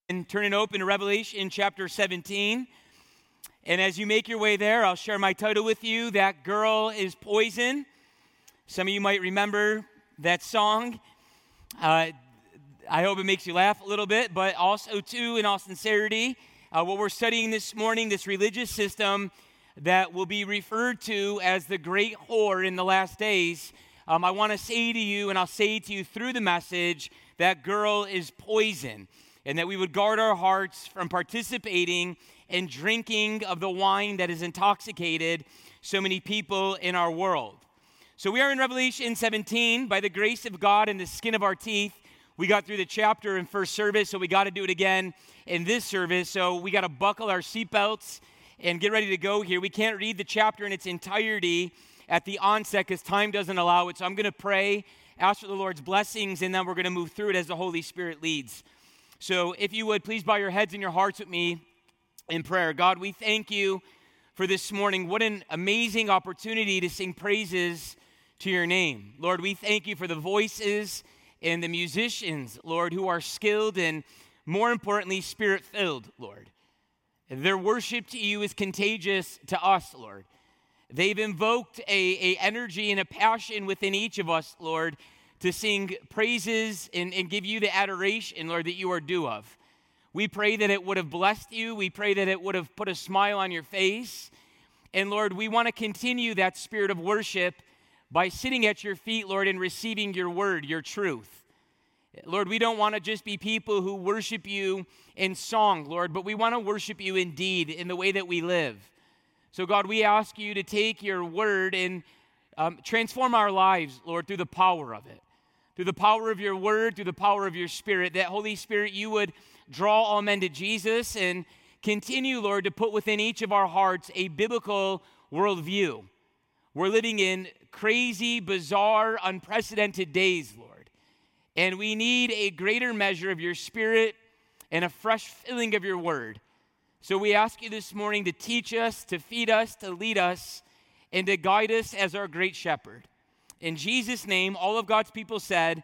And turn it open to Revelation chapter 17. And as you make your way there, I'll share my title with you. That Girl is Poison. Some of you might remember that song. I hope it makes you laugh a little bit, but also, too, in all sincerity, what we're studying this morning, this religious system that will be referred to as the great whore in the last days, I want to say to you, and I'll say to you through the message, that girl is poison. And that we would guard our hearts from participating and drinking of the wine that has intoxicated so many people in our world. So we are in Revelation 17. By the grace of God and the skin of our teeth, we got through the chapter in first service, so we got to do it again in this service. So we got to buckle our seatbelts and get ready to go here. We can't read the chapter in its entirety at the onset because time doesn't allow it. So I'm going to pray, ask for the Lord's blessings, and then we're going to move through it as the Holy Spirit leads. So if you would, please bow your heads and your hearts with me in prayer. God, we thank you for this morning. What an amazing opportunity to sing praises to your name. Lord, we thank you for the voices and the musicians, Lord, who are skilled and, more importantly, spirit-filled, Lord. Their worship to you is contagious to us, Lord. They've invoked a energy and a passion within each of us, Lord, to sing praises and give you the adoration, Lord, that you are due of. We pray that it would have blessed you. We pray that it would have put a smile on your face. And Lord, we want to continue that spirit of worship by sitting at your feet, Lord, and receiving your word, your truth. Lord, we don't want to just be people who worship you in song, Lord, but we want to worship you in deed, in the way that we live. So God, we ask you to take your word and transform our lives, Lord, through the power of it. Through the power of your word, through the power of your spirit, that Holy Spirit, you would draw all men to Jesus and continue, Lord, to put within each of our hearts a biblical worldview. We're living in crazy, bizarre, unprecedented days, Lord. And we need a greater measure of your spirit and a fresh filling of your word. So we ask you this morning to teach us, to feed us, to lead us, and to guide us as our great shepherd. In Jesus' name, all of God's people said,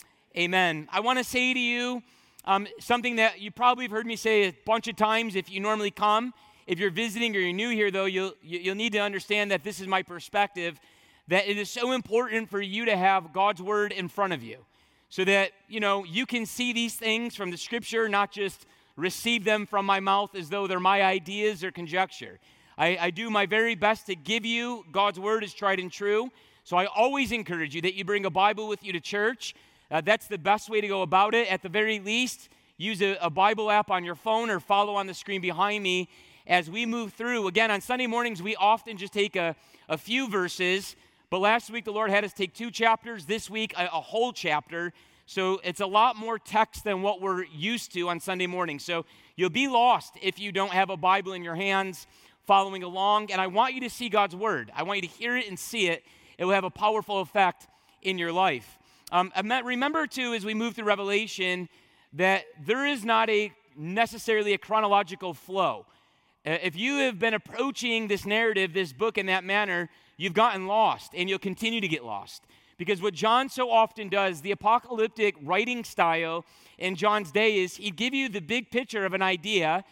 amen. I want to say to you something that you probably have heard me say a bunch of times if you normally come. If you're visiting or you're new here, though, you'll need to understand that this is my perspective, that it is so important for you to have God's word in front of you so that, you can see these things from the scripture, not just receive them from my mouth as though they're my ideas or conjecture. I do my very best to give you God's word as tried and true. So I always encourage you that you bring a Bible with you to church. That's the best way to go about it. At the very least, use a Bible app on your phone or follow on the screen behind me as we move through. Again, on Sunday mornings, we often just take a few verses. But last week, the Lord had us take 2 chapters. This week, a whole chapter. So it's a lot more text than what we're used to on Sunday morning. So you'll be lost if you don't have a Bible in your hands following along. And I want you to see God's word. I want you to hear it and see it. It will have a powerful effect in your life. Remember, too, as we move through Revelation, that there is not necessarily a chronological flow. If you have been approaching this narrative, this book in that manner, you've gotten lost, and you'll continue to get lost. Because what John so often does, the apocalyptic writing style in John's day is he'd give you the big picture of an idea.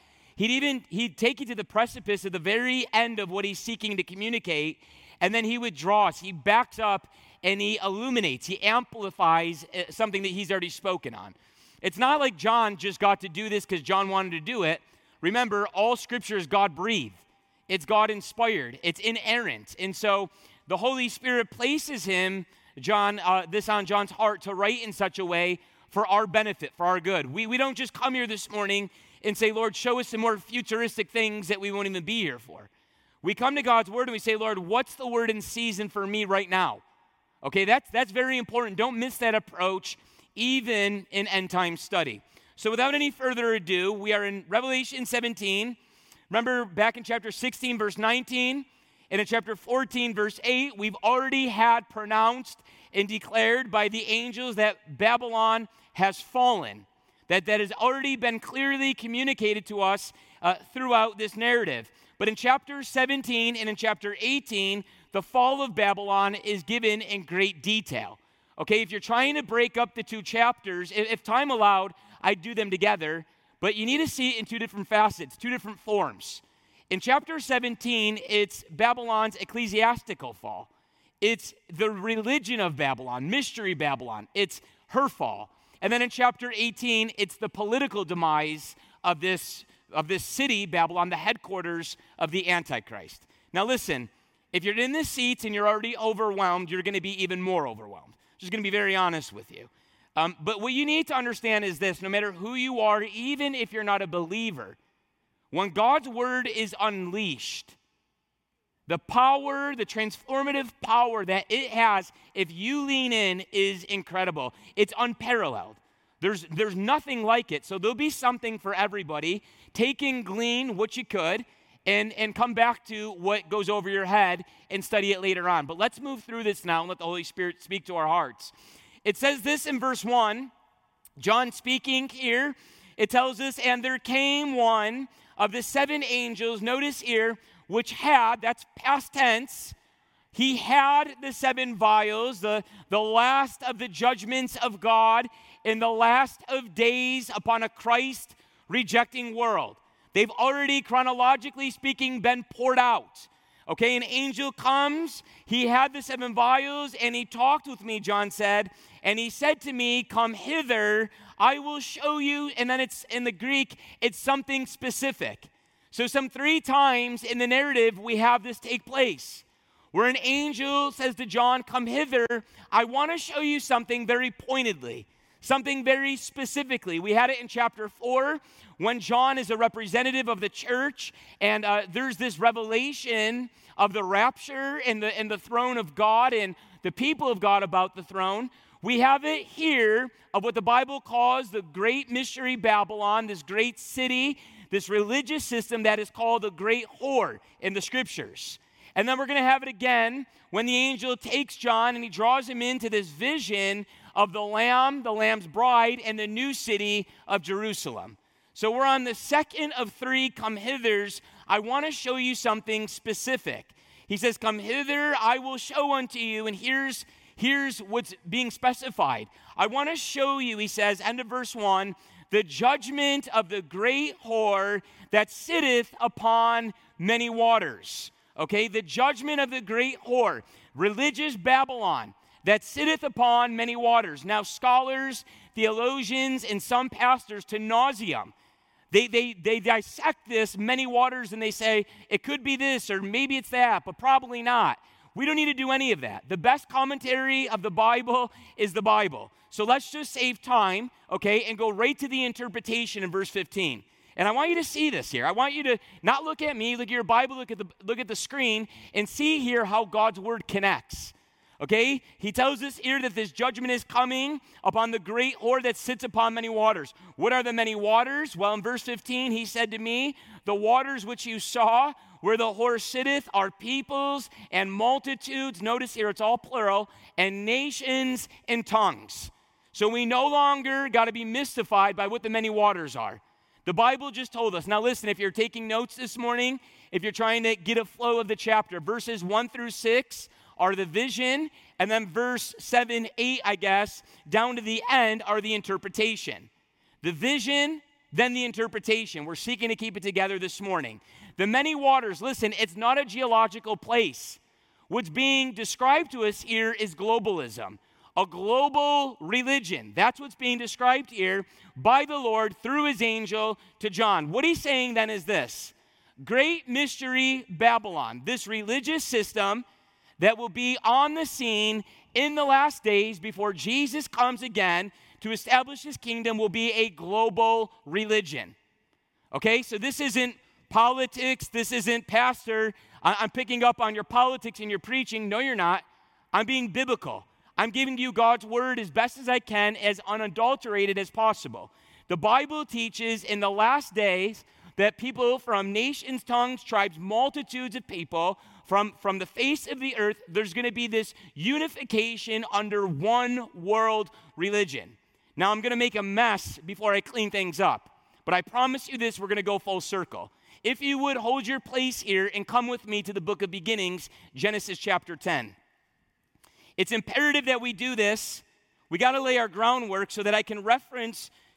He'd take you to the precipice of the very end of what he's seeking to communicate, and then he withdraws, he backs up, and he illuminates, he amplifies something that he's already spoken on. It's not like John just got to do this because John wanted to do it. Remember, all scripture is God-breathed. It's God-inspired. It's inerrant. And so the Holy Spirit places this on John's heart to write in such a way for our benefit, for our good. We don't just come here this morning and say, Lord, show us some more futuristic things that we won't even be here for. We come to God's word and we say, Lord, what's the word in season for me right now? Okay, that's very important. Don't miss that approach, even in end time study. So without any further ado, we are in Revelation 17. Remember back in chapter 16, verse 19, and in chapter 14, verse 8, we've already had pronounced and declared by the angels that Babylon has fallen. That has already been clearly communicated to us throughout this narrative. But in chapter 17 and in chapter 18, the fall of Babylon is given in great detail. Okay, if you're trying to break up the 2 chapters, if time allowed, I'd do them together. but you need to see it in two different facets, two different forms. In chapter 17, it's Babylon's ecclesiastical fall. It's the religion of Babylon, mystery Babylon. It's her fall. And then in chapter 18, it's the political demise of this city, Babylon, the headquarters of the Antichrist. Now listen, if you're in this seat and you're already overwhelmed, you're going to be even more overwhelmed. Just going to be very honest with you. But what you need to understand is this: no matter who you are, even if you're not a believer, when God's word is unleashed, the power, the transformative power that it has, if you lean in, is incredible. It's unparalleled. There's nothing like it. So there'll be something for everybody. Take and glean what you could and come back to what goes over your head and study it later on. But let's move through this now and let the Holy Spirit speak to our hearts. It says this in verse 1, John speaking here, it tells us, and there came one of the seven angels, notice here, which had, that's past tense, he had the seven vials, the last of the judgments of God in the last of days upon a Christ-rejecting world. They've already, chronologically speaking, been poured out. Okay, an angel comes, he had the seven vials, and he talked with me, John said, and he said to me, come hither, I will show you, and then it's in the Greek, it's something specific. So some 3 times in the narrative, we have this take place, where an angel says to John, come hither, I want to show you something very pointedly, something very specifically. We had it in chapter 4, when John is a representative of the church, and there's this revelation of the rapture and the throne of God and the people of God about the throne. We have it here of what the Bible calls the great mystery Babylon, this great city, this religious system that is called the great whore in the scriptures. And then we're going to have it again when the angel takes John and he draws him into this vision of the Lamb, the Lamb's bride, and the new city of Jerusalem. So we're on the second of 3 come hithers. I want to show you something specific. He says, come hither, I will show unto you. And here's what's being specified. I want to show you, he says, end of verse 1, the judgment of the great whore that sitteth upon many waters. Okay, the judgment of the great whore, religious Babylon, that sitteth upon many waters. Now, scholars, theologians, and some pastors to nauseam, they dissect this, many waters, and they say, it could be this, or maybe it's that, but probably not. We don't need to do any of that. The best commentary of the Bible is the Bible. So let's just save time, okay, and go right to the interpretation in verse 15. And I want you to see this here. I want you to not look at me, look at your Bible, look at the screen, and see here how God's word connects. Okay? He tells us here that this judgment is coming upon the great whore that sits upon many waters. What are the many waters? Well, in verse 15, he said to me, the waters which you saw where the whore sitteth are peoples and multitudes. Notice here, it's all plural, and nations and tongues. So we no longer got to be mystified by what the many waters are. The Bible just told us. Now listen, if you're taking notes this morning, if you're trying to get a flow of the chapter, verses 1 through 6 are the vision, and then verse 7, 8, I guess, down to the end are the interpretation. The vision, then the interpretation. We're seeking to keep it together this morning. The many waters, listen, it's not a geological place. What's being described to us here is globalism, a global religion. That's what's being described here by the Lord through his angel to John. What he's saying then is this: great mystery Babylon, this religious system that will be on the scene in the last days before Jesus comes again to establish his kingdom, will be a global religion. Okay, so this isn't politics, this isn't pastor, I'm picking up on your politics and your preaching. No, you're not. I'm being biblical. I'm giving you God's word as best as I can, as unadulterated as possible. The Bible teaches in the last days that people from nations, tongues, tribes, multitudes of people from the face of the earth, there's going to be this unification under one world religion. Now, I'm going to make a mess before I clean things up, but I promise you this, we're going to go full circle. If you would hold your place here and come with me to the book of beginnings, Genesis chapter 10. It's imperative that we do this. We got to lay our groundwork so that I can reference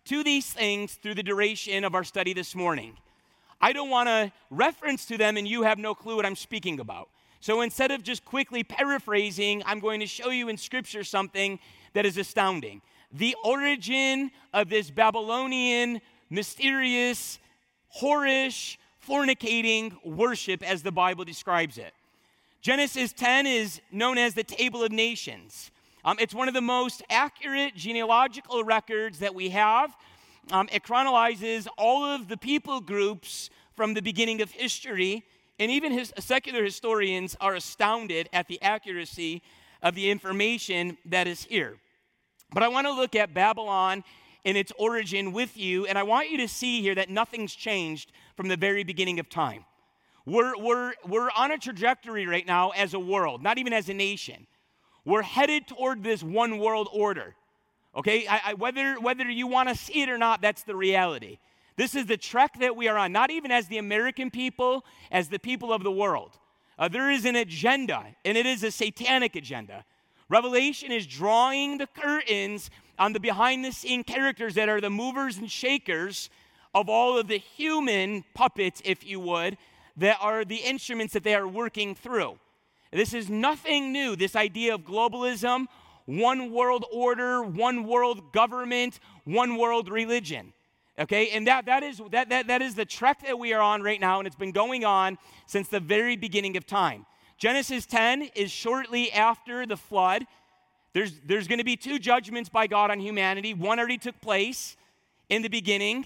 to these things through the duration of our study this morning. I don't want to reference to them and you have no clue what I'm speaking about. So instead of just quickly paraphrasing, I'm going to show you in Scripture something that is astounding. The origin of this Babylonian, mysterious, whorish, fornicating worship as the Bible describes it. Genesis 10 is known as the Table of Nations. It's one of the most accurate genealogical records that we have. It chronicles all of the people groups from the beginning of history, and even secular historians are astounded at the accuracy of the information that is here. But I want to look at Babylon and its origin with you, and I want you to see here that nothing's changed from the very beginning of time. We're on a trajectory right now as a world, not even as a nation. We're headed toward this one world order. Okay, whether you want to see it or not, that's the reality. This is the trek that we are on, not even as the American people, as the people of the world. There is an agenda, and it is a satanic agenda. Revelation is drawing the curtains on the behind-the-scene characters that are the movers and shakers of all of the human puppets, if you would, that are the instruments that they are working through. This is nothing new, this idea of globalism, one world order, one world government, one world religion. Okay, and that is the trek that we are on right now, and it's been going on since the very beginning of time. Genesis 10 is shortly after the flood. There's going to be two judgments by God on humanity. One already took place in the beginning.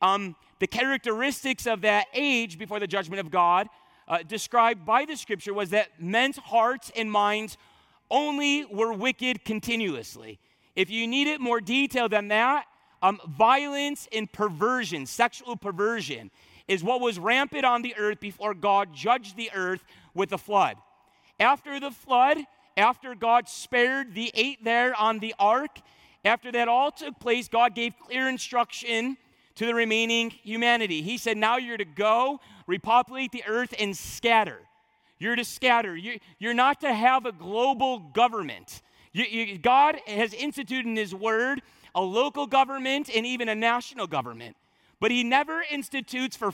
The characteristics of that age before the judgment of God described by the Scripture was that men's hearts and minds only were wicked continuously. If you need it more detailed than that, violence and perversion, sexual perversion, is what was rampant on the earth before God judged the earth with the flood. After the flood, after God spared the 8 there on the ark, after that all took place, God gave clear instruction to the remaining humanity. He said, now you're to go, repopulate the earth, and scatter. You're to scatter. You're not to have a global government. God has instituted in His Word a local government and even a national government. But He never institutes for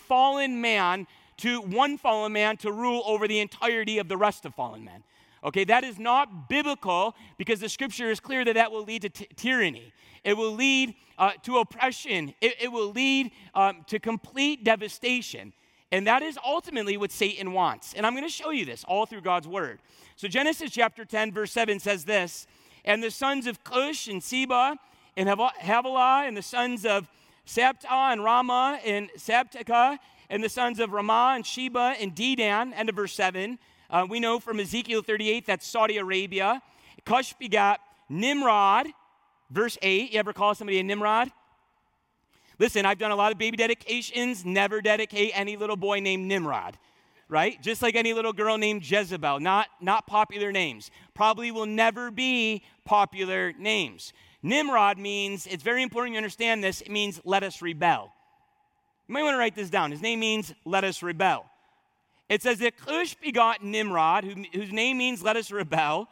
one fallen man to rule over the entirety of the rest of fallen men. Okay, that is not biblical because the Scripture is clear that will lead to tyranny. It will lead to oppression. It will lead to complete devastation. And that is ultimately what Satan wants. And I'm going to show you this all through God's Word. So Genesis chapter 10, verse 7 says this, and the sons of Cush and Seba and Havilah, and the sons of Sabta and Ramah and Sabteka, and the sons of Ramah and Sheba and Dedan, end of verse 7. We know from Ezekiel 38, that's Saudi Arabia. Cush begot Nimrod, verse 8. You ever call somebody a Nimrod? Listen, I've done a lot of baby dedications. Never dedicate any little boy named Nimrod, right? Just like any little girl named Jezebel. Not popular names. Probably will never be popular names. Nimrod means, it's very important you understand this, it means let us rebel. You might want to write this down. His name means let us rebel. It says that Cush begot Nimrod, whose name means let us rebel.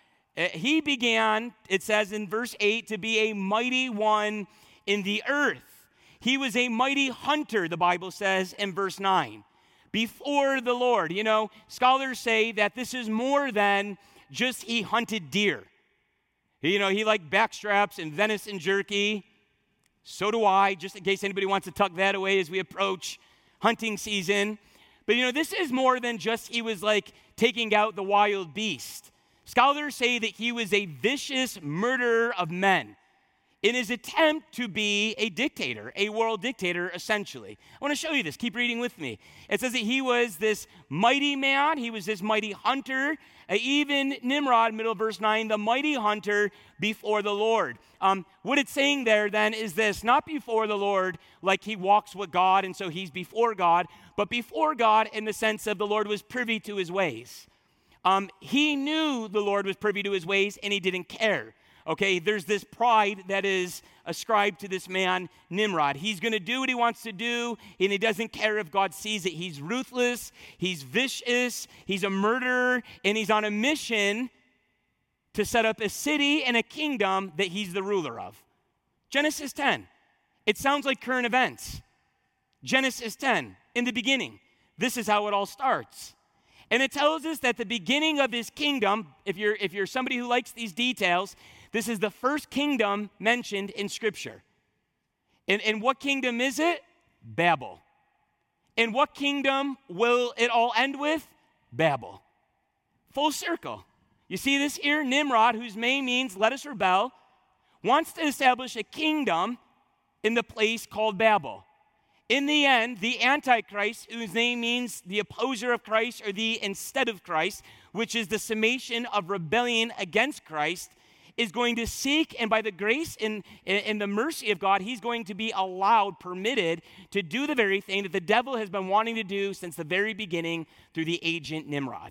He began, it says in verse 8, to be a mighty one in the earth. He was a mighty hunter, the Bible says in verse 9, before the Lord. You know, scholars say that this is more than just he hunted deer. You know, he liked backstraps and venison jerky. So do I, just in case anybody wants to tuck that away as we approach hunting season. But you know, this is more than just he was like taking out the wild beast. Scholars say that he was a vicious murderer of men in his attempt to be a dictator, a world dictator, essentially. I want to show you this. Keep reading with me. It says that he was this mighty man. He was this mighty hunter. Even Nimrod, middle of verse 9, the mighty hunter before the Lord. What it's saying there then is this, not before the Lord like he walks with God and so he's before God, but before God in the sense of the Lord was privy to his ways. He knew the Lord was privy to his ways and he didn't care. Okay, there's this pride that is ascribed to this man, Nimrod. He's going to do what he wants to do, and he doesn't care if God sees it. He's ruthless, he's vicious, he's a murderer, and he's on a mission to set up a city and a kingdom that he's the ruler of. Genesis 10. It sounds like current events. Genesis 10, in the beginning. This is how it all starts. And it tells us that the beginning of his kingdom, if you're somebody who likes these details, this is the first kingdom mentioned in Scripture. And what kingdom is it? Babel. And what kingdom will it all end with? Babel. Full circle. You see this here? Nimrod, whose name means let us rebel, wants to establish a kingdom in the place called Babel. In the end, the Antichrist, whose name means the opposer of Christ or the instead of Christ, which is the summation of rebellion against Christ, is going to seek, and by the grace and the mercy of God, he's going to be allowed, permitted, to do the very thing that the devil has been wanting to do since the very beginning through the agent Nimrod.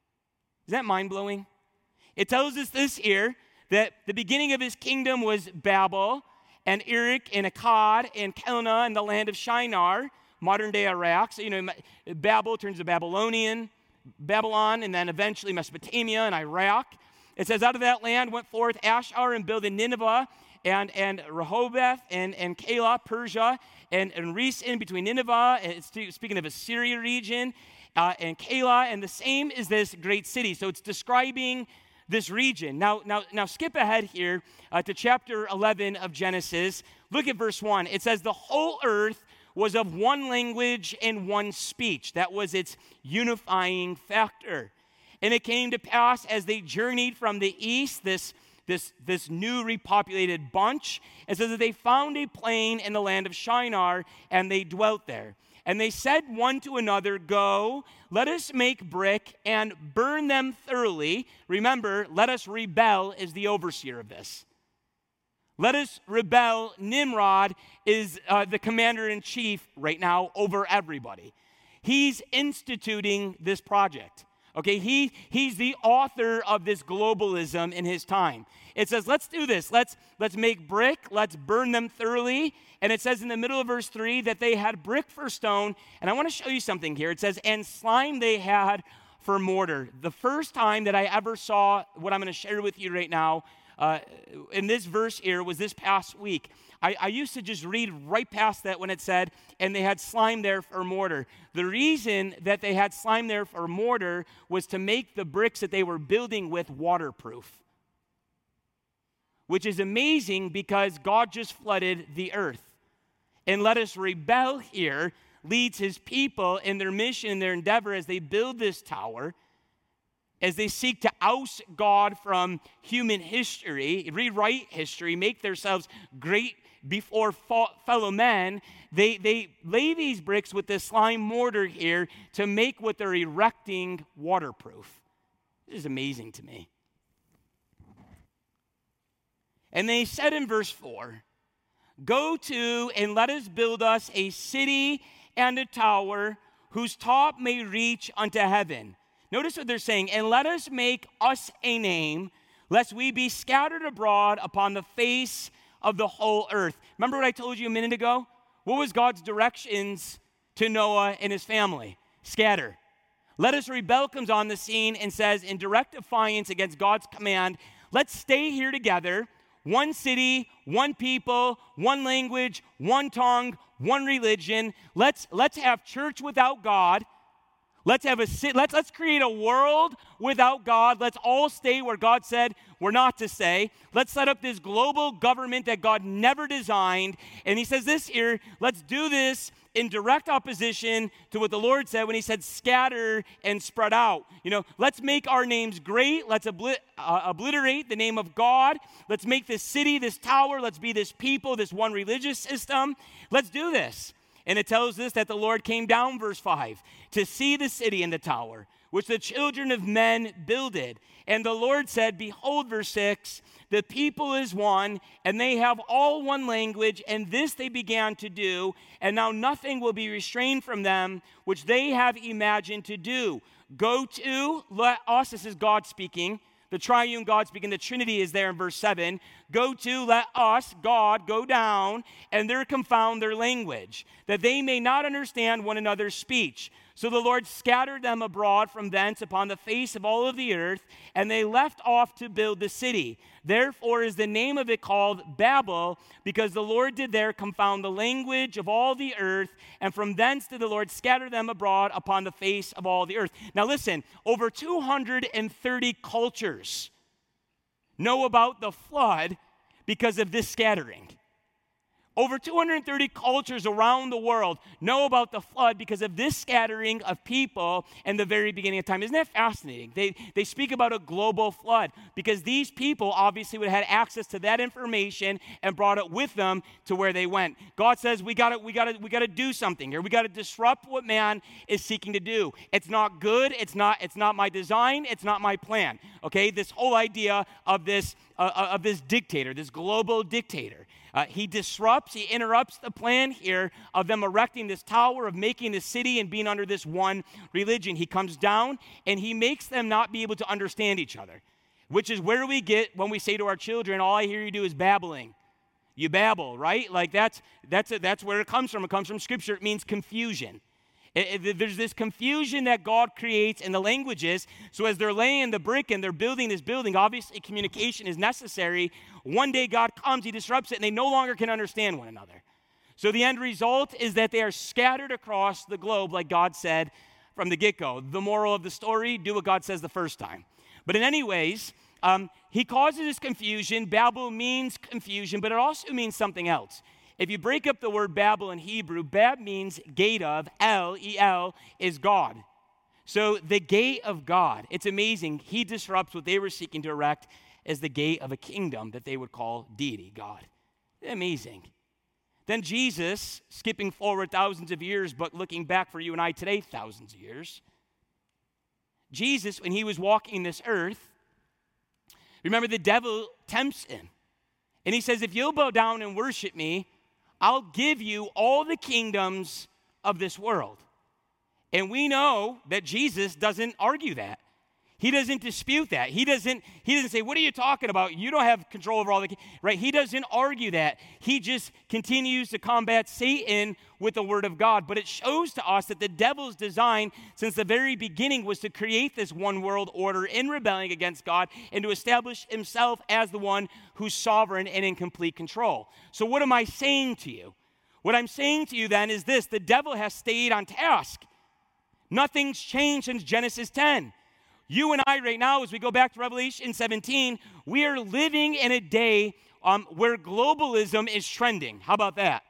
Is that mind-blowing? It tells us this here, that the beginning of his kingdom was Babel, and Erech, and Akkad, and Calneh, and the land of Shinar, modern-day Iraq. So, Babel turns to Babylon, and then eventually Mesopotamia and Iraq. It says, out of that land went forth Ashur and builded Nineveh, and Rehoboth, and Calah, Persia, and Resen between Nineveh, and it's speaking of Assyria region, and Calah, and the same is this great city. So it's describing this region. Now skip ahead here to chapter 11 of Genesis. Look at verse 1. It says, the whole earth was of one language and one speech. That was its unifying factor. And it came to pass as they journeyed from the east, this new repopulated bunch, it says that they found a plain in the land of Shinar, and they dwelt there. And they said one to another, go, let us make brick and burn them thoroughly. Remember, let us rebel is the overseer of this. Let us rebel. Nimrod is the commander-in-chief right now over everybody. He's instituting this project. Okay, he's the author of this globalism in his time. It says, let's do this. Let's make brick. Let's burn them thoroughly. And it says in the middle of verse 3 that they had brick for stone. And I want to show you something here. It says, and slime they had for mortar. The first time that I ever saw what I'm going to share with you right now in this verse here was this past week. I used to just read right past that when it said, and they had slime there for mortar. The reason that they had slime there for mortar was to make the bricks that they were building with waterproof, which is amazing because God just flooded the earth. And let us rebel here leads his people in their mission, in their endeavor as they build this tower, as they seek to oust God from human history, rewrite history, make themselves great before fellow men. They lay these bricks with this slime mortar here to make what they're erecting waterproof. This is amazing to me. And they said in verse 4, go to and let us build us a city and a tower whose top may reach unto heaven. Notice what they're saying, and let us make us a name, lest we be scattered abroad upon the face of the whole earth. Remember what I told you a minute ago? What was God's directions to Noah and his family? Scatter. Let us rebel comes on the scene and says, in direct defiance against God's command, let's stay here together, one city, one people, one language, one tongue, one religion. Let's have church without God. Let's create a world without God. Let's all stay where God said we're not to stay. Let's set up this global government that God never designed. And he says this here, let's do this in direct opposition to what the Lord said when he said scatter and spread out. Let's make our names great. Let's obliterate the name of God. Let's make this city, this tower. Let's be this people, this one religious system. Let's do this. And it tells us that the Lord came down, verse 5, to see the city and the tower, which the children of men builded. And the Lord said, behold, verse 6, the people is one, and they have all one language, and this they began to do, and now nothing will be restrained from them, which they have imagined to do. Go to, let us, this is God speaking, the triune God speaking, the Trinity is there in verse 7. Go to, let us, God, go down, and there confound their language, that they may not understand one another's speech. So the Lord scattered them abroad from thence upon the face of all of the earth, and they left off to build the city. Therefore is the name of it called Babel, because the Lord did there confound the language of all the earth, and from thence did the Lord scatter them abroad upon the face of all the earth. Now listen, over 230 cultures know about the flood because of this scattering. Over 230 cultures around the world know about the flood because of this scattering of people in the very beginning of time. Isn't that fascinating? They speak about a global flood because these people obviously would have had access to that information and brought it with them to where they went. God says we got to do something here. We got to disrupt what man is seeking to do. It's not good. It's not my design. It's not my plan. Okay, this whole idea of this dictator, this global dictator. He disrupts, he interrupts the plan here of them erecting this tower, of making this city and being under this one religion. He comes down and he makes them not be able to understand each other, which is where we get when we say to our children, all I hear you do is babbling. You babble, right? Like that's where it comes from. It comes from Scripture. It means confusion. There's this confusion that God creates in the languages. So as they're laying the brick and they're building this building, obviously communication is necessary. One day God comes, he disrupts it, and they no longer can understand one another. So the end result is that they are scattered across the globe, like God said from the get-go. The moral of the story, do what God says the first time. But in any ways, he causes this confusion. Babel means confusion, but it also means something else. If you break up the word Babel in Hebrew, Bab means gate of, El, is God. So the gate of God, it's amazing. He disrupts what they were seeking to erect as the gate of a kingdom that they would call deity, God. Amazing. Then Jesus, skipping forward thousands of years, but looking back for you and I today, thousands of years. Jesus, when he was walking this earth, remember the devil tempts him. And he says, if you'll bow down and worship me, I'll give you all the kingdoms of this world. And we know that Jesus doesn't argue that. He doesn't dispute that. He doesn't say, what are you talking about? You don't have control over all the, right? He doesn't argue that. He just continues to combat Satan with the word of God. But it shows to us that the devil's design since the very beginning was to create this one world order in rebelling against God and to establish himself as the one who's sovereign and in complete control. So what am I saying to you? What I'm saying to you then is this: the devil has stayed on task. Nothing's changed since Genesis 10. You and I right now, as we go back to Revelation 17, we are living in a day where globalism is trending. How about that?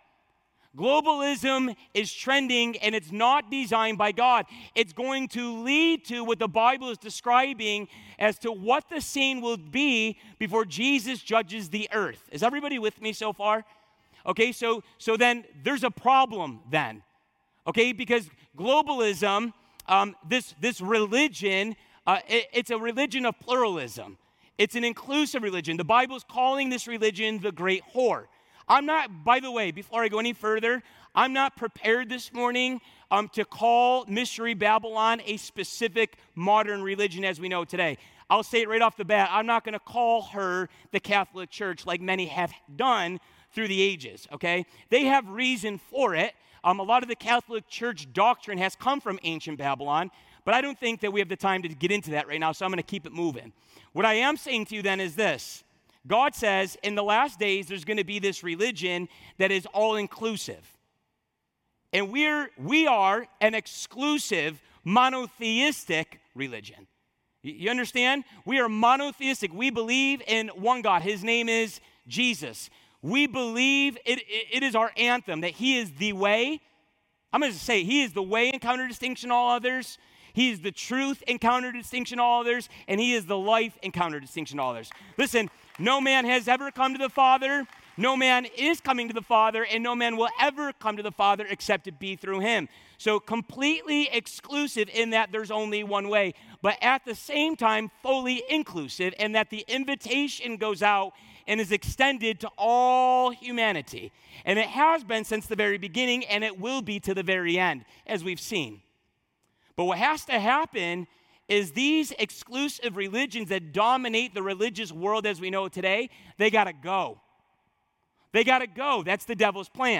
Globalism is trending, and it's not designed by God. It's going to lead to what the Bible is describing as to what the scene will be before Jesus judges the earth. Is everybody with me so far? Okay, so then there's a problem then. Okay, because globalism, this religion, it's a religion of pluralism. It's an inclusive religion. The Bible's calling this religion the great whore. I'm not, by the way, before I go any further, I'm not prepared this morning to call Mystery Babylon a specific modern religion as we know today. I'll say it right off the bat. I'm not going to call her the Catholic Church like many have done through the ages, okay? They have reason for it. A lot of the Catholic Church doctrine has come from ancient Babylon. But I don't think that we have the time to get into that right now, so I'm going to keep it moving. What I am saying to you then is this. God says in the last days there's going to be this religion that is all-inclusive. And we are an exclusive, monotheistic religion. You understand? We are monotheistic. We believe in one God. His name is Jesus. We believe it is our anthem that he is the way. I'm going to say he is the way in counter-distinction all others. He is the truth in counter-distinction all others, and he is the life in counter-distinction all others. Listen, no man has ever come to the Father, no man is coming to the Father, and no man will ever come to the Father except it be through him. So completely exclusive in that there's only one way, but at the same time fully inclusive in that the invitation goes out and is extended to all humanity. And it has been since the very beginning, and it will be to the very end, as we've seen. But what has to happen is these exclusive religions that dominate the religious world as we know it today, they got to go. They got to go. That's the devil's plan.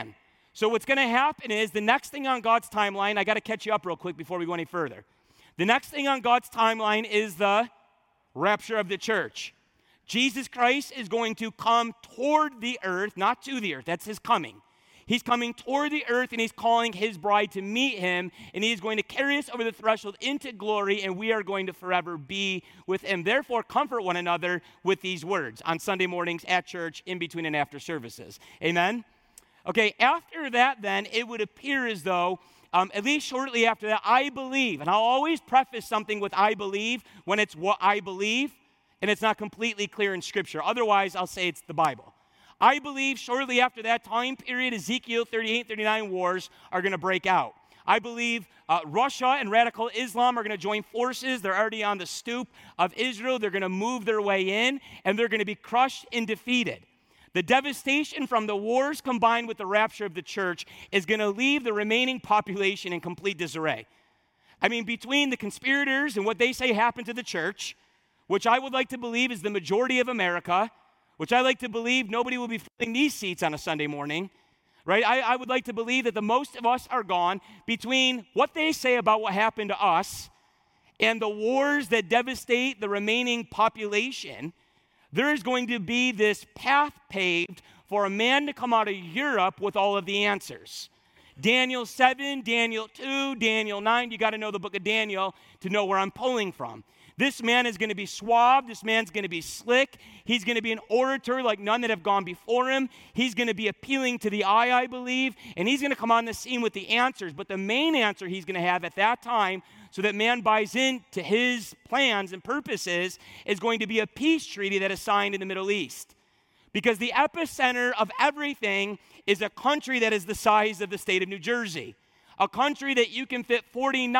So what's going to happen is the next thing on God's timeline, I got to catch you up real quick before we go any further. The next thing on God's timeline is the rapture of the church. Jesus Christ is going to come toward the earth, not to the earth. That's his coming. He's coming toward the earth, and he's calling his bride to meet him, and he's going to carry us over the threshold into glory, and we are going to forever be with him. Therefore, comfort one another with these words on Sunday mornings at church, in between and after services. Amen? Okay, after that, then, it would appear as though, at least shortly after that, I believe, and I'll always preface something with I believe when it's what I believe, and it's not completely clear in Scripture. Otherwise, I'll say it's the Bible. I believe shortly after that time period, Ezekiel 38, 39 wars are going to break out. I believe Russia and radical Islam are going to join forces. They're already on the stoop of Israel. They're going to move their way in, and they're going to be crushed and defeated. The devastation from the wars combined with the rapture of the church is going to leave the remaining population in complete disarray. I mean, between the conspirators and what they say happened to the church, which I would like to believe is the majority of America, which I like to believe nobody will be filling these seats on a Sunday morning, right? I would like to believe that the most of us are gone. Between what they say about what happened to us and the wars that devastate the remaining population, there is going to be this path paved for a man to come out of Europe with all of the answers. Daniel 7, Daniel 2, Daniel 9, you got to know the book of Daniel to know where I'm pulling from. This man is going to be suave. This man's going to be slick. He's going to be an orator like none that have gone before him. He's going to be appealing to the eye, I believe, and he's going to come on the scene with the answers. But the main answer he's going to have at that time, so that man buys into his plans and purposes, is going to be a peace treaty that is signed in the Middle East. Because the epicenter of everything is a country that is the size of the state of New Jersey, a country that you can fit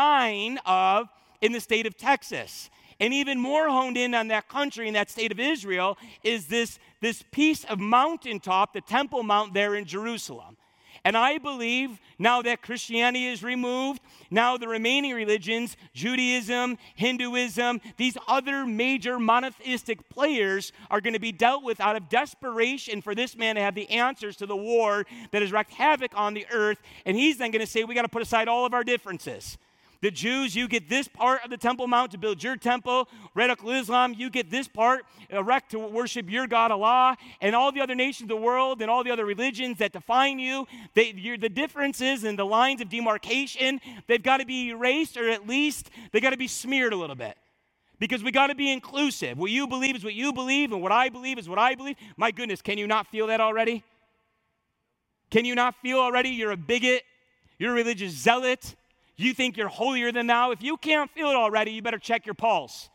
49 of in the state of Texas. And even more honed in on that country in that state of Israel is this piece of mountaintop, the Temple Mount there in Jerusalem. And I believe now that Christianity is removed, now the remaining religions, Judaism, Hinduism, these other major monotheistic players are going to be dealt with out of desperation for this man to have the answers to the war that has wreaked havoc on the earth. And he's then going to say, we got to put aside all of our differences. The Jews, you get this part of the Temple Mount to build your temple. Radical Islam, you get this part, erect to worship your God, Allah. And all the other nations of the world and all the other religions that define you, the differences and the lines of demarcation, they've got to be erased, or at least they got to be smeared a little bit. Because we got to be inclusive. What you believe is what you believe, and what I believe is what I believe. My goodness, can you not feel that already? Can you not feel already you're a bigot? You're a religious zealot? You think you're holier than thou? If you can't feel it already, you better check your pulse.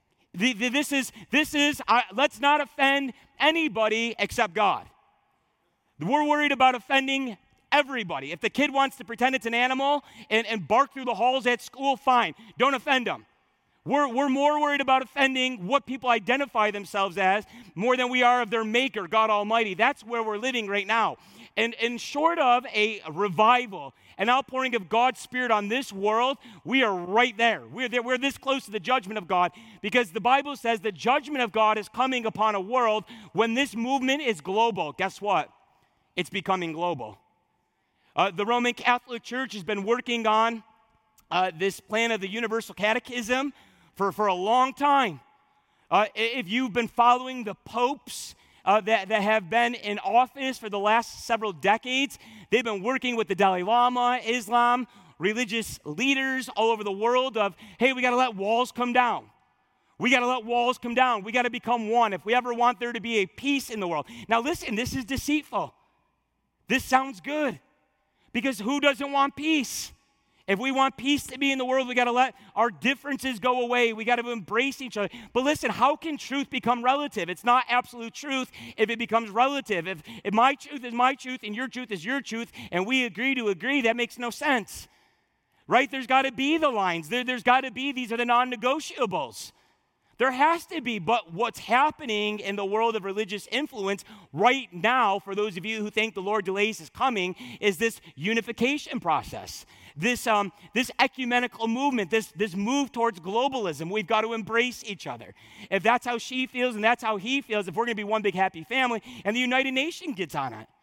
Let's not offend anybody except God. We're worried about offending everybody. If the kid wants to pretend it's an animal and bark through the halls at school, fine. Don't offend them. We're more worried about offending what people identify themselves as more than we are of their maker, God Almighty. That's where we're living right now. And short of a revival, an outpouring of God's Spirit on this world, we are right there. We're this close to the judgment of God, because the Bible says the judgment of God is coming upon a world when this movement is global. Guess what? It's becoming global. The Roman Catholic Church has been working on this plan of the Universal Catechism for a long time. If you've been following the popes that have been in office for the last several decades, they've been working with the Dalai Lama, Islam, religious leaders all over the world of, hey, we got to let walls come down. We got to let walls come down. We got to become one if we ever want there to be a peace in the world. Now listen, this is deceitful. This sounds good, because who doesn't want peace? If we want peace to be in the world, we got to let our differences go away. We got to embrace each other. But listen, how can truth become relative? It's not absolute truth if it becomes relative. If my truth is my truth and your truth is your truth, and we agree to agree, that makes no sense. Right? There's got to be the lines. There's got to be, these are the non-negotiables. There has to be, but what's happening in the world of religious influence right now, for those of you who think the Lord delays his coming, is this unification process, this ecumenical movement, this move towards globalism. We've got to embrace each other. If that's how she feels and that's how he feels, if we're going to be one big happy family, and the United Nations gets on it.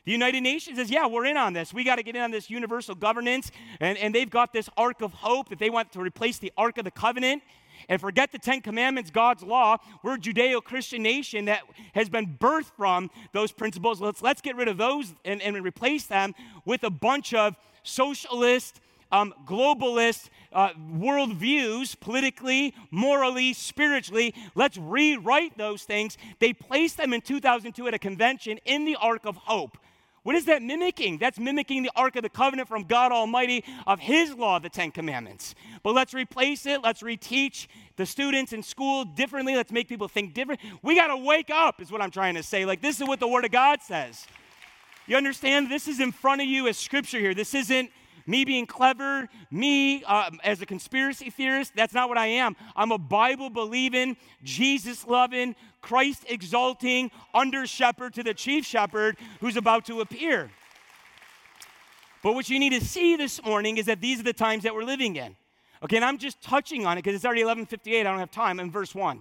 The United Nations says, yeah, we're in on this. We got to get in on this universal governance. And they've got this Ark of Hope that they want to replace the Ark of the Covenant and forget the Ten Commandments, God's law. We're a Judeo-Christian nation that has been birthed from those principles. Let's get rid of those and replace them with a bunch of socialist, globalist worldviews, politically, morally, spiritually. Let's rewrite those things. They placed them in 2002 at a convention in the Ark of Hope. What is that mimicking? That's mimicking the Ark of the Covenant from God Almighty of His law, the Ten Commandments. But let's replace it. Let's reteach the students in school differently. Let's make people think different. We got to wake up is what I'm trying to say. Like, this is what the Word of God says. You understand? This is in front of you as Scripture here. This isn't me being clever, me as a conspiracy theorist. That's not what I am. I'm a Bible-believing, Jesus-loving, Christ-exalting under-shepherd to the chief shepherd who's about to appear. But what you need to see this morning is that these are the times that we're living in. Okay, and I'm just touching on it because it's already 11:58. I don't have time. In verse 1.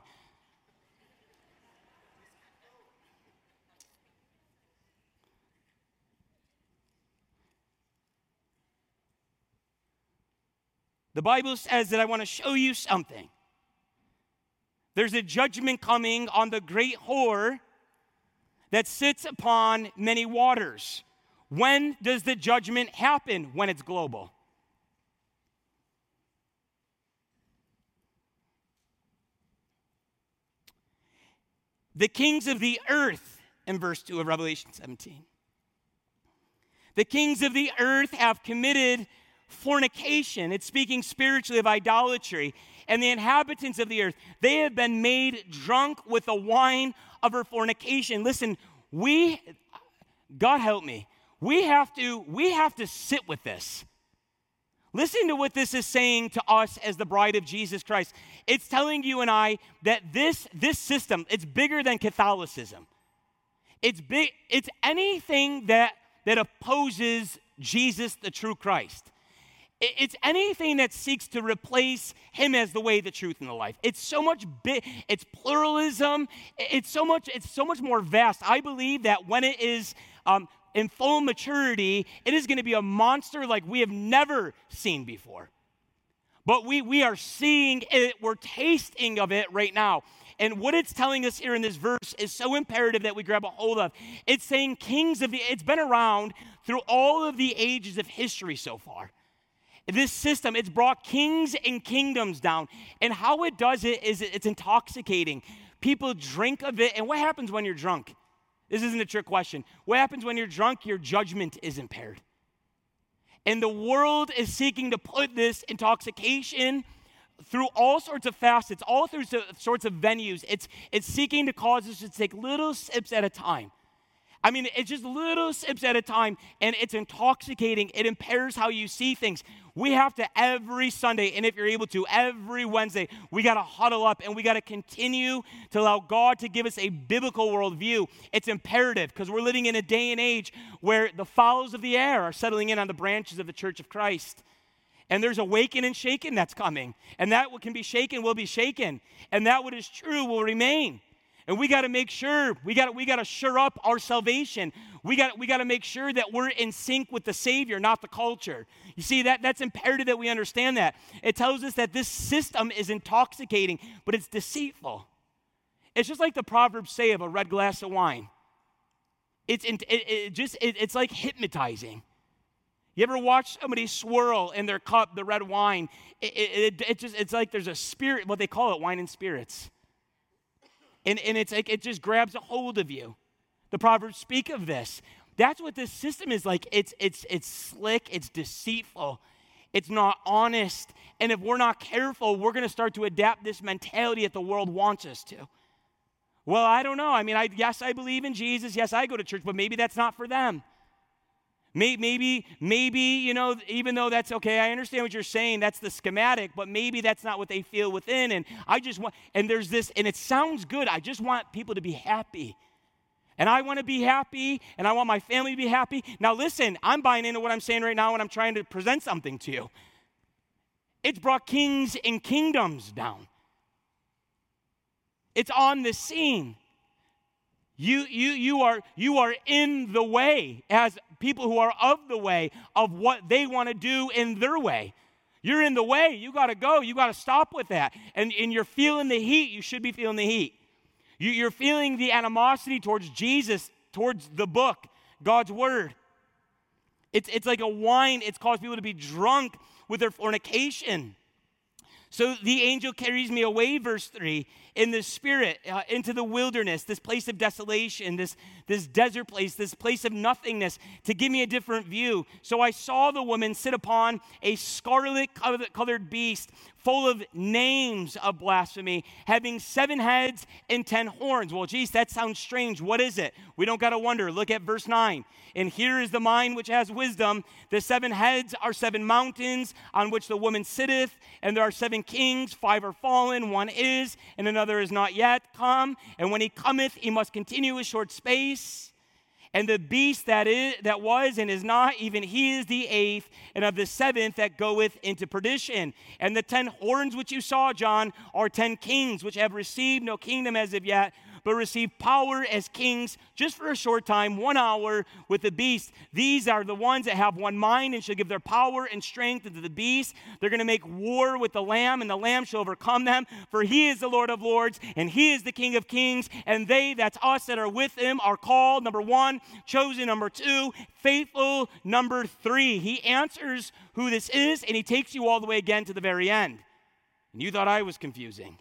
The Bible says that I want to show you something. There's a judgment coming on the great whore that sits upon many waters. When does the judgment happen? When it's global. The kings of the earth, in verse 2 of Revelation 17. The kings of the earth have committed fornication. It's speaking spiritually of idolatry. And the inhabitants of the earth, they have been made drunk with the wine of her fornication. Listen, God help me, we have to sit with this. Listen to what this is saying to us as the bride of Jesus Christ. It's telling you and I that this system, it's bigger than Catholicism. It's anything that opposes Jesus, the true Christ. It's anything that seeks to replace him as the way, the truth, and the life. It's so much big. It's pluralism. It's so much more vast. I believe that when it is in full maturity, it is going to be a monster like we have never seen before. But we are seeing it. We're tasting of it right now. And what it's telling us here in this verse is so imperative that we grab a hold of. It's saying it's been around through all of the ages of history so far. This system, it's brought kings and kingdoms down. And how it does it is it's intoxicating. People drink of it. And what happens when you're drunk? This isn't a trick question. What happens when you're drunk? Your judgment is impaired. And the world is seeking to put this intoxication through all sorts of facets, all through sorts of venues. It's seeking to cause us to take little sips at a time. I mean, it's just little sips at a time, and it's intoxicating. It impairs how you see things. We have to every Sunday, and if you're able to, every Wednesday, we got to huddle up, and we got to continue to allow God to give us a biblical worldview. It's imperative because we're living in a day and age where the fowls of the air are settling in on the branches of the Church of Christ. And there's a waking and shaking that's coming. And that what can be shaken will be shaken. And that what is true will remain. And we got to make sure, we got to shore up our salvation. We got to make sure that we're in sync with the Savior, not the culture. You see, that's imperative that we understand that. It tells us that this system is intoxicating, but it's deceitful. It's just like the Proverbs say of a red glass of wine. It's like hypnotizing. You ever watch somebody swirl in their cup the red wine? It's like there's a spirit, what they call it, wine and spirits. And it's like it just grabs a hold of you. The Proverbs speak of this. That's what this system is like. It's slick, it's deceitful, it's not honest. And if we're not careful, we're going to start to adapt this mentality that the world wants us to. Well, I don't know. I mean, yes, I believe in Jesus. Yes, I go to church, but maybe that's not for them. Maybe, you know, even though that's okay, I understand what you're saying, that's the schematic, but maybe that's not what they feel within. And I just want, and there's this, and it sounds good. I just want people to be happy. And I want to be happy, and I want my family to be happy. Now listen, I'm buying into what I'm saying right now when I'm trying to present something to you. It's brought kings and kingdoms down. It's on the scene. You are in the way as people who are of the way of what they want to do in their way. You're in the way. You got to go. You got to stop with that. And you're feeling the heat. You should be feeling the heat. You're feeling the animosity towards Jesus, towards the book, God's word. It's like a wine. It's caused people to be drunk with their fornication. So the angel carries me away, verse 3, in the spirit, into the wilderness, this place of desolation, this desert place, this place of nothingness, to give me a different view. So I saw the woman sit upon a scarlet-colored beast, full of names of blasphemy, having 7 heads and 10 horns. Well, geez, that sounds strange. What is it? We don't got to wonder. Look at verse 9. And here is the mind which has wisdom. The 7 heads are 7 mountains on which the woman sitteth, and there are 7 kings. 5 are fallen, 1 is, and another is not yet come. And when he cometh, he must continue a short space. And the beast that was and is not, even he is the 8th, and of the 7th that goeth into perdition. And the 10 horns which you saw, John, are 10 kings, which have received no kingdom as of yet, but receive power as kings just for a short time, 1 hour with the beast. These are the ones that have one mind and shall give their power and strength unto the beast. They're going to make war with the Lamb, and the Lamb shall overcome them. For he is the Lord of lords, and he is the King of kings. And they, that's us that are with him, are called, number 1, chosen, number 2, faithful, number 3. He answers who this is, and he takes you all the way again to the very end. And you thought I was confusing.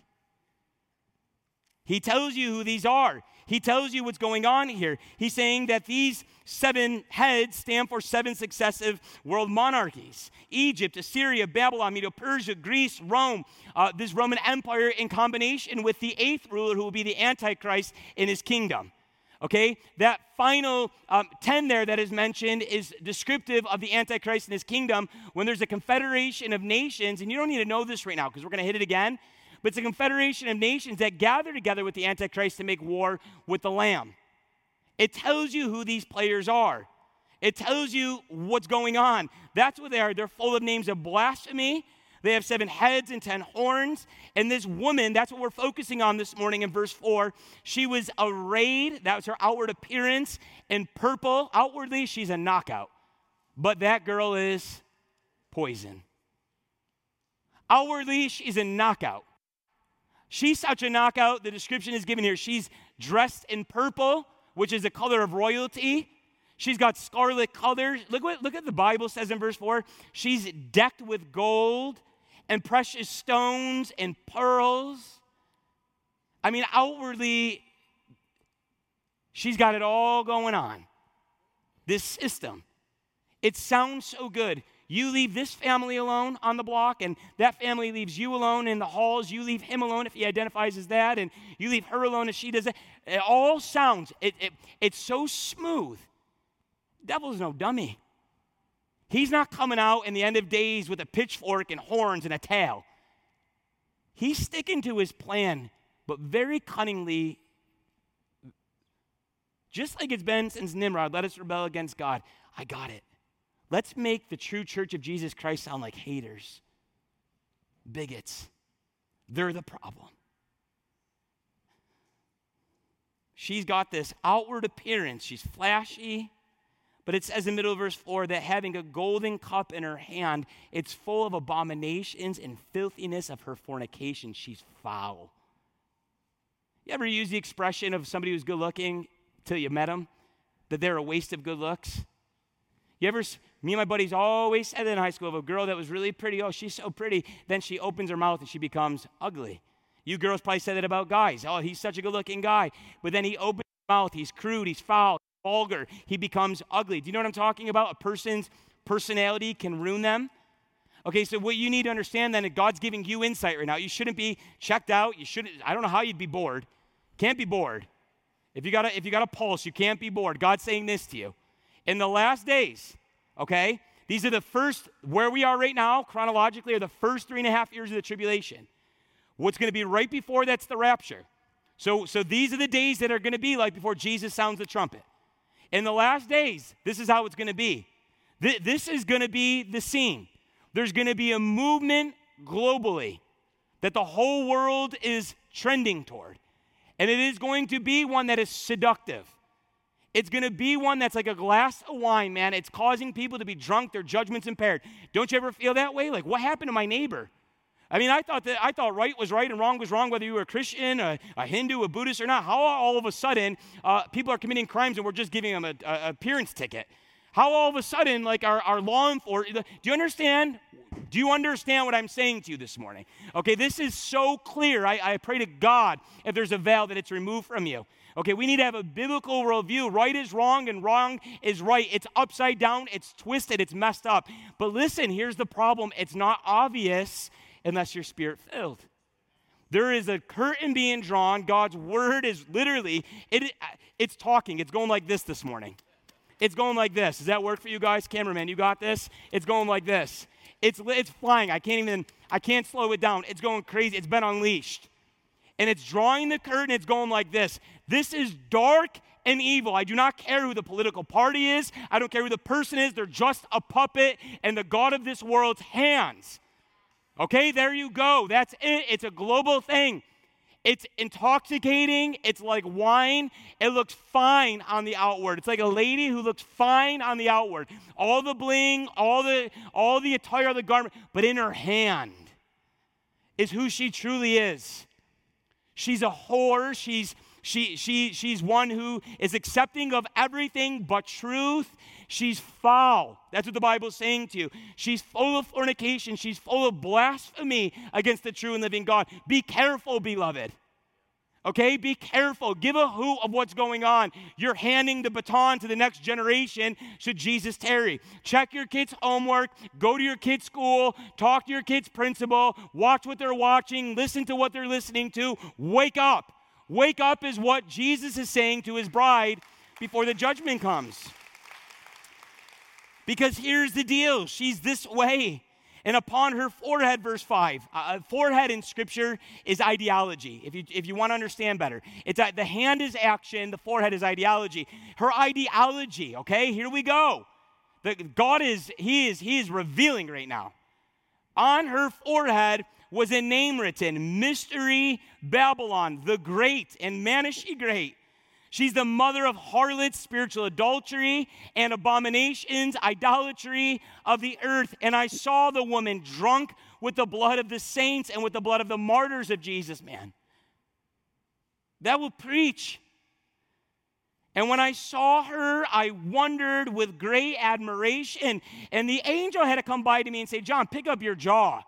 He tells you who these are. He tells you what's going on here. He's saying that these 7 heads stand for 7 successive world monarchies. Egypt, Assyria, Babylon, Medo-Persia, Greece, Rome. This Roman Empire in combination with the 8th ruler who will be the Antichrist in his kingdom. Okay? That final 10 there that is mentioned is descriptive of the Antichrist and his kingdom when there's a confederation of nations, and you don't need to know this right now because we're going to hit it again. But it's a confederation of nations that gather together with the Antichrist to make war with the Lamb. It tells you who these players are. It tells you what's going on. That's what they are. They're full of names of blasphemy. They have 7 heads and 10 horns. And this woman, that's what we're focusing on this morning in verse 4. She was arrayed, that was her outward appearance, in purple. Outwardly, she's a knockout. But that girl is poison. Outwardly, she's a knockout. She's such a knockout, the description is given here. She's dressed in purple, which is the color of royalty. She's got scarlet colors. Look what the Bible says in verse 4. She's decked with gold and precious stones and pearls. I mean, outwardly, she's got it all going on. This system. It sounds so good. You leave this family alone on the block, and that family leaves you alone in the halls. You leave him alone if he identifies as that, and you leave her alone if she does it. It all sounds, it's so smooth. The devil's no dummy. He's not coming out in the end of days with a pitchfork and horns and a tail. He's sticking to his plan, but very cunningly, just like it's been since Nimrod, let us rebel against God. I got it. Let's make the true church of Jesus Christ sound like haters, bigots. They're the problem. She's got this outward appearance. She's flashy, but it says in the middle of verse 4 that having a golden cup in her hand, it's full of abominations and filthiness of her fornication. She's foul. You ever use the expression of somebody who's good looking till you met them, that they're a waste of good looks? Me and my buddies always said that in high school of a girl that was really pretty. Oh, she's so pretty. Then she opens her mouth and she becomes ugly. You girls probably said that about guys. Oh, he's such a good-looking guy. But then he opens his mouth. He's crude. He's foul. He's vulgar. He becomes ugly. Do you know what I'm talking about? A person's personality can ruin them. Okay, so what you need to understand then is God's giving you insight right now. You shouldn't be checked out. You shouldn't. I don't know how you'd be bored. Can't be bored. If you got a pulse, you can't be bored. God's saying this to you. In the last days, okay, these are the first, where we are right now, chronologically, are the first 3.5 years of the tribulation. What's going to be right before that's the rapture. So these are the days that are going to be like before Jesus sounds the trumpet. In the last days, this is how it's going to be. This is going to be the scene. There's going to be a movement globally that the whole world is trending toward. And it is going to be one that is seductive. It's going to be one that's like a glass of wine, man. It's causing people to be drunk, their judgment's impaired. Don't you ever feel that way? Like, what happened to my neighbor? I mean, I thought right was right and wrong was wrong, whether you were a Christian, a Hindu, a Buddhist, or not. How all of a sudden people are committing crimes and we're just giving them an appearance ticket? How all of a sudden, like our law enforcement, do you understand? Do you understand what I'm saying to you this morning? Okay, this is so clear. I pray to God, if there's a veil, that it's removed from you. Okay, we need to have a biblical worldview. Right is wrong and wrong is right. It's upside down, it's twisted, it's messed up. But listen, here's the problem. It's not obvious unless you're spirit-filled. There is a curtain being drawn. God's word is literally, it's talking. It's going like this morning. It's going like this. Does that work for you guys? Cameraman, you got this? It's going like this. It's flying. I can't slow it down. It's going crazy. It's been unleashed. And it's drawing the curtain. It's going like this. This is dark and evil. I do not care who the political party is. I don't care who the person is. They're just a puppet in the God of this world's hands. Okay, there you go. That's it. It's a global thing. It's intoxicating. It's like wine. It looks fine on the outward. It's like a lady who looks fine on the outward. All the bling, all the attire of the garment, but in her hand is who she truly is. She's a whore. She's one who is accepting of everything but truth. She's foul. That's what the Bible is saying to you. She's full of fornication. She's full of blasphemy against the true and living God. Be careful, beloved. Okay, be careful. Give a hoot of what's going on. You're handing the baton to the next generation should Jesus tarry. Check your kids' homework. Go to your kids' school. Talk to your kids' principal. Watch what they're watching. Listen to what they're listening to. Wake up. Wake up is what Jesus is saying to his bride before the judgment comes. Because here's the deal. She's this way. And upon her forehead, verse 5. Forehead in Scripture is ideology, if you want to understand better. It's the hand is action, the forehead is ideology. Her ideology, okay, here we go. God he is revealing right now. On her forehead was a name written, Mystery Babylon, the Great, and man is she great. She's the mother of harlots, spiritual adultery, and abominations, idolatry of the earth. And I saw the woman drunk with the blood of the saints and with the blood of the martyrs of Jesus, man. That will preach. And when I saw her, I wondered with great admiration. And the angel had to come by to me and say, John, pick up your jaw.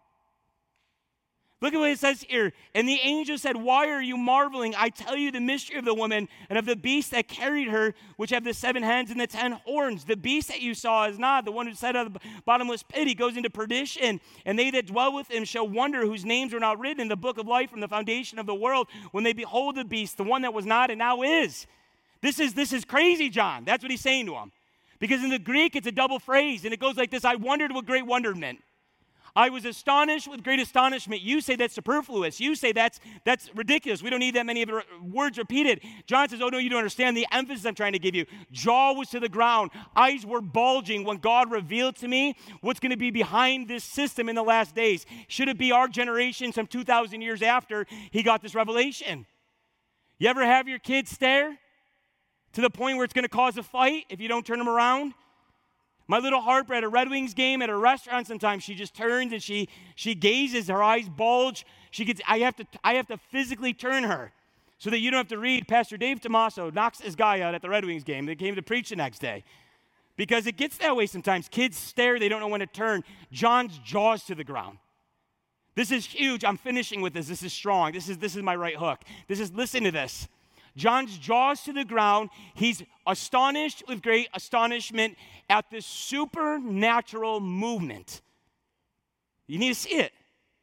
Look at what it says here. And the angel said, why are you marveling? I tell you the mystery of the woman and of the beast that carried her, which have the 7 heads and the 10 horns. The beast that you saw is not the one who said out of the bottomless pit. He goes into perdition. And they that dwell with him shall wonder whose names are not written in the book of life from the foundation of the world when they behold the beast, the one that was not and now is. This is crazy, John. That's what he's saying to him. Because in the Greek, it's a double phrase. And it goes like this. I wondered with great wonderment. I was astonished with great astonishment. You say that's superfluous. You say that's ridiculous. We don't need that many of the words repeated. John says, oh, no, you don't understand the emphasis I'm trying to give you. Jaw was to the ground. Eyes were bulging when God revealed to me what's going to be behind this system in the last days. Should it be our generation some 2,000 years after he got this revelation? You ever have your kids stare to the point where it's going to cause a fight if you don't turn them around? My little Harper at a Red Wings game at a restaurant sometimes, she just turns and she gazes, her eyes bulge. I have to physically turn her so that you don't have to read Pastor Dave Tomaso knocks this guy out at the Red Wings game. They came to preach the next day. Because it gets that way sometimes. Kids stare, they don't know when to turn. John's jaw's to the ground. This is huge. I'm finishing with this. This is strong. This is my right hook. Listen to this. John's jaws to the ground. He's astonished with great astonishment at this supernatural movement. You need to see it.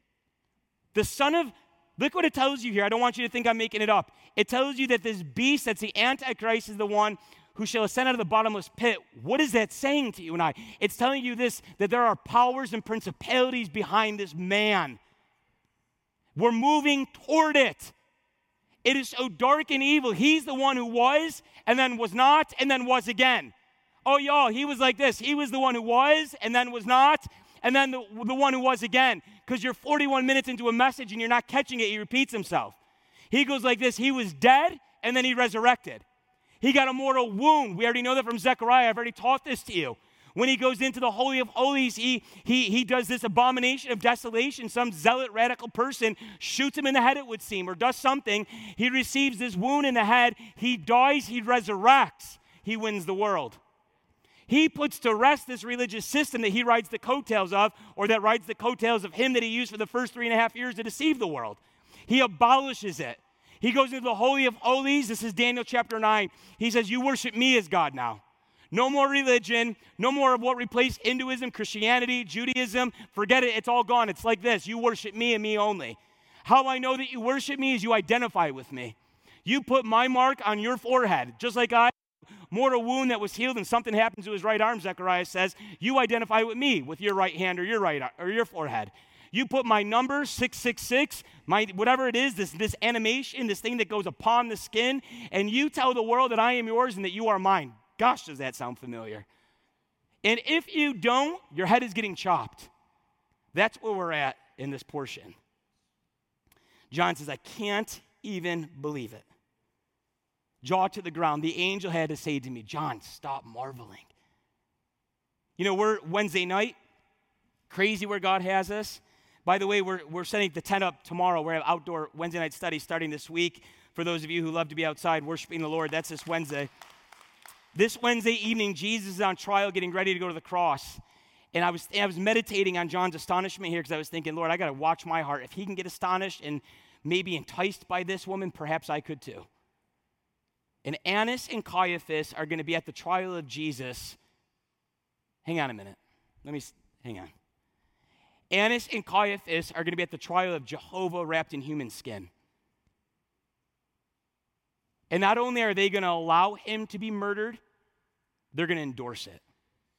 Look what it tells you here. I don't want you to think I'm making it up. It tells you that this beast, that's the Antichrist, is the one who shall ascend out of the bottomless pit. What is that saying to you and I? It's telling you this, that there are powers and principalities behind this man. We're moving toward it. It is so dark and evil. He's the one who was, and then was not, and then was again. Oh, y'all, he was like this. He was the one who was, and then was not, and then the one who was again. Because you're 41 minutes into a message, and you're not catching it. He repeats himself. He goes like this. He was dead, and then he resurrected. He got a mortal wound. We already know that from Zechariah. I've already taught this to you. When he goes into the Holy of Holies, he does this abomination of desolation. Some zealot, radical person shoots him in the head, it would seem, or does something. He receives this wound in the head. He dies. He resurrects. He wins the world. He puts to rest this religious system that he rides the coattails of, or that rides the coattails of him that he used for the first 3.5 years to deceive the world. He abolishes it. He goes into the Holy of Holies. This is Daniel chapter 9. He says, you worship me as God now. No more religion, no more of what replaced Hinduism, Christianity, Judaism. Forget it, it's all gone. It's like this. You worship me and me only. How I know that you worship me is you identify with me. You put my mark on your forehead, just like I mortal wound that was healed and something happens to his right arm, Zechariah says, you identify with me with your right hand or your right or your forehead. You put my number, 666, my whatever it is, this animation, this thing that goes upon the skin, and you tell the world that I am yours and that you are mine. Gosh, does that sound familiar? And if you don't, your head is getting chopped. That's where we're at in this portion. John says, I can't even believe it. Jaw to the ground. The angel had to say to me, John, stop marveling. You know, we're Wednesday night. Crazy where God has us. By the way, we're setting the tent up tomorrow. We're having outdoor Wednesday night study starting this week. For those of you who love to be outside worshiping the Lord, that's this Wednesday. This Wednesday evening, Jesus is on trial getting ready to go to the cross. And I was meditating on John's astonishment here because I was thinking, Lord, I got to watch my heart. If he can get astonished and maybe enticed by this woman, perhaps I could too. And Annas and Caiaphas are going to be at the trial of Jesus. Hang on a minute. Hang on. Annas and Caiaphas are going to be at the trial of Jehovah wrapped in human skin. And not only are they going to allow him to be murdered, they're going to endorse it.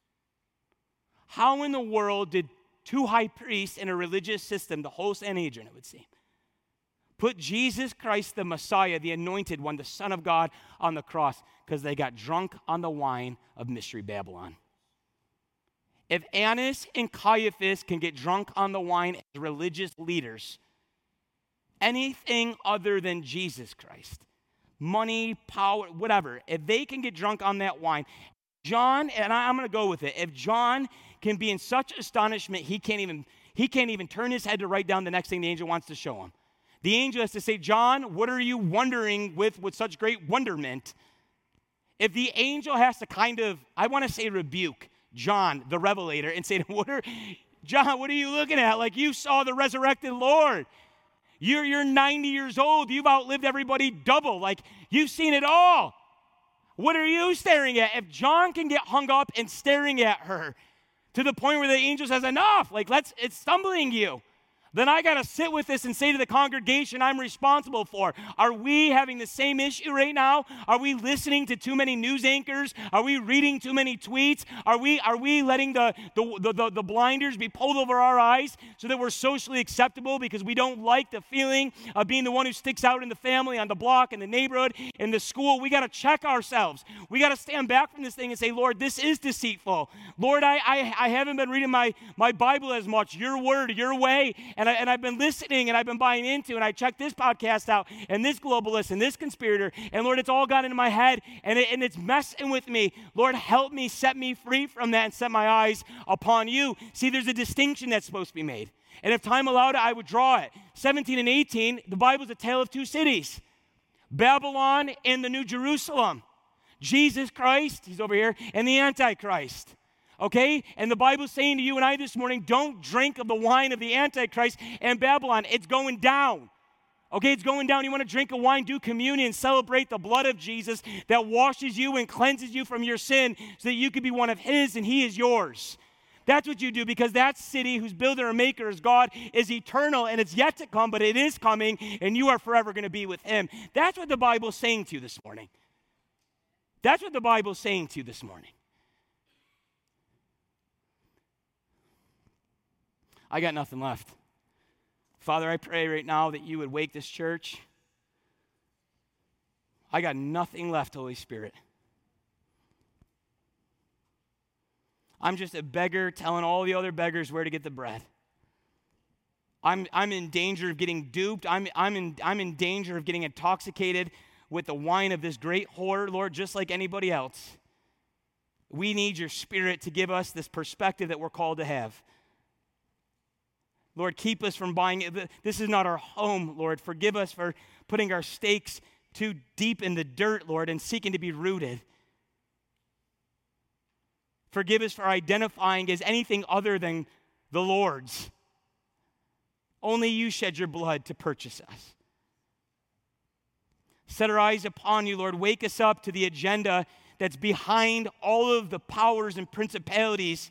How in the world did two high priests in a religious system, the whole Sanhedrin, it would seem, put Jesus Christ, the Messiah, the anointed one, the Son of God, on the cross? Because they got drunk on the wine of Mystery Babylon. If Annas and Caiaphas can get drunk on the wine as religious leaders, anything other than Jesus Christ, money, power, whatever, if they can get drunk on that wine, John, and I'm going to go with it, if John can be in such astonishment, he can't even turn his head to write down the next thing the angel wants to show him. The angel has to say, John, what are you wondering with such great wonderment? If the angel has to kind of, I want to say rebuke John, the revelator, and say, John, what are you looking at? Like you saw the resurrected Lord. You're 90 years old. You've outlived everybody double. Like you've seen it all. What are you staring at? If John can get hung up and staring at her to the point where the angel says, enough, like it's stumbling you, then I got to sit with this and say to the congregation I'm responsible for, are we having the same issue right now? Are we listening to too many news anchors? Are we reading too many tweets? Are we letting the blinders be pulled over our eyes so that we're socially acceptable because we don't like the feeling of being the one who sticks out in the family, on the block, in the neighborhood, in the school? We got to check ourselves. We got to stand back from this thing and say, Lord, this is deceitful. Lord, I haven't been reading my Bible as much, your word, your way, and I've been listening and I've been buying into, and I checked this podcast out and this globalist and this conspirator, and Lord, it's all got into my head and it's messing with me. Lord, help me, set me free from that and set my eyes upon you. See, there's a distinction that's supposed to be made. And if time allowed it, I would draw it. 17 and 18, the Bible's a tale of two cities, Babylon and the New Jerusalem. Jesus Christ, he's over here, and the Antichrist. Okay? And the Bible's saying to you and I this morning, don't drink of the wine of the Antichrist and Babylon. It's going down. Okay, it's going down. You want to drink a wine, do communion, celebrate the blood of Jesus that washes you and cleanses you from your sin so that you can be one of his and he is yours. That's what you do, because that city whose builder and maker is God is eternal, and it's yet to come, but it is coming, and you are forever going to be with him. That's what the Bible's saying to you this morning. That's what the Bible's saying to you this morning. I got nothing left. Father, I pray right now that you would wake this church. I got nothing left, Holy Spirit. I'm just a beggar telling all the other beggars where to get the bread. I'm in danger of getting duped. I'm in danger of getting intoxicated with the wine of this great whore, Lord, just like anybody else. We need your Spirit to give us this perspective that we're called to have. Lord, keep us from buying it. This is not our home, Lord. Forgive us for putting our stakes too deep in the dirt, Lord, and seeking to be rooted. Forgive us for identifying as anything other than the Lord's. Only you shed your blood to purchase us. Set our eyes upon you, Lord. Wake us up to the agenda that's behind all of the powers and principalities.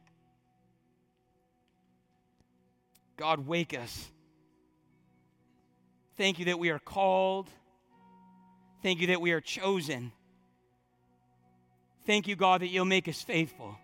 God, wake us. Thank you that we are called. Thank you that we are chosen. Thank you, God, that you'll make us faithful.